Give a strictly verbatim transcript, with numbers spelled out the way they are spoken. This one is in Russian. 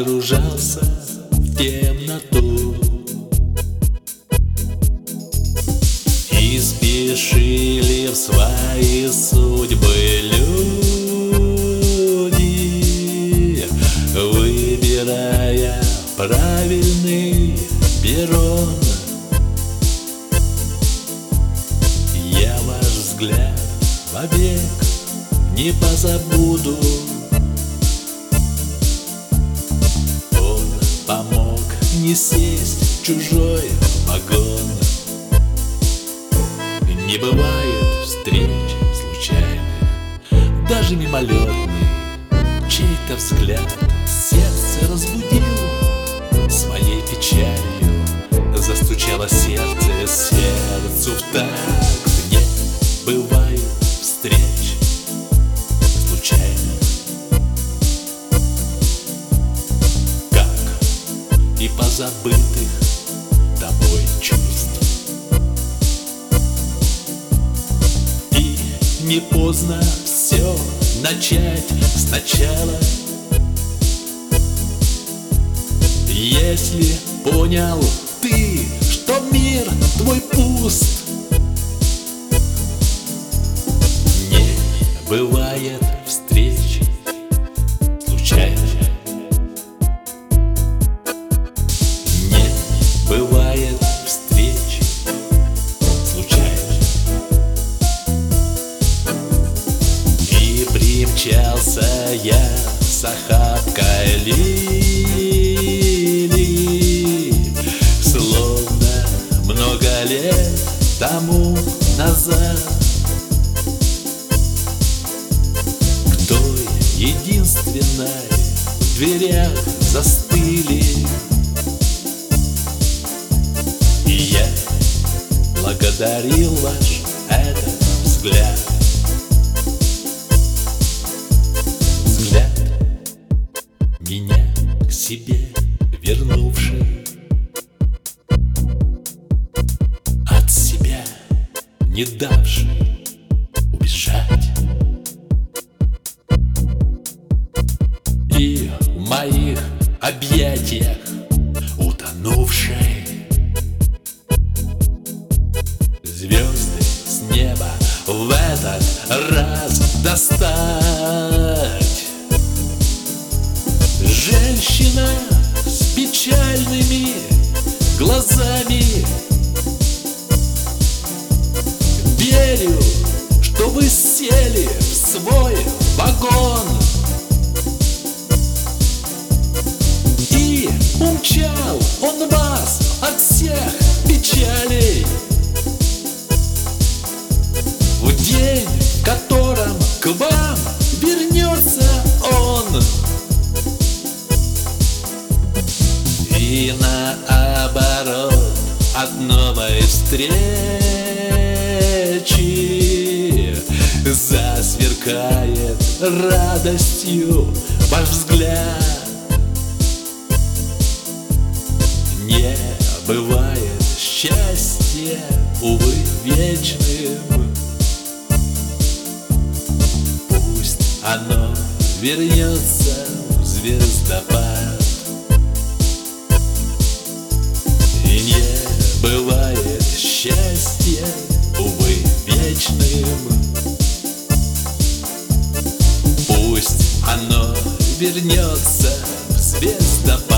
погружался в темноту, и спешили в свои судьбы люди, выбирая правильный перрон. Я ваш взгляд вовек не позабуду. Он помог не сесть в чужой вагон. Не бывает встреч случайных, даже мимолетный. Чей-то взгляд сердце разбудил своей печалью. Застучало сердце сердцу в такт. Не бывает встреч случайных, как и позабытых тобой чувств. И не поздно все начать сначала, если понял ты, что мир твой пуст. Не бывает встреч случайно, не бывает встреч случайно. И примчался я с охапкой лилий, словно много лет тому назад, к той единственной в дверях застыли. И я благодарил ваш этот взгляд, взгляд меня к себе вернувший, от себя не давший убежать. И в моих объятиях утонувшей, звезды с неба в этот раз достать. Женщина с печальными глазами, верю, что вы сели в свой вагон и умчал он вас от всех печалей. В день, в котором к вам вернется он, и наоборот от новой встречи засверкает радостью ваш взгляд. Не бывает счастья, увы, вечным. Пусть оно вернется в звездопад. И не бывает счастья, увы, вечным. Пусть оно вернется в звездопад.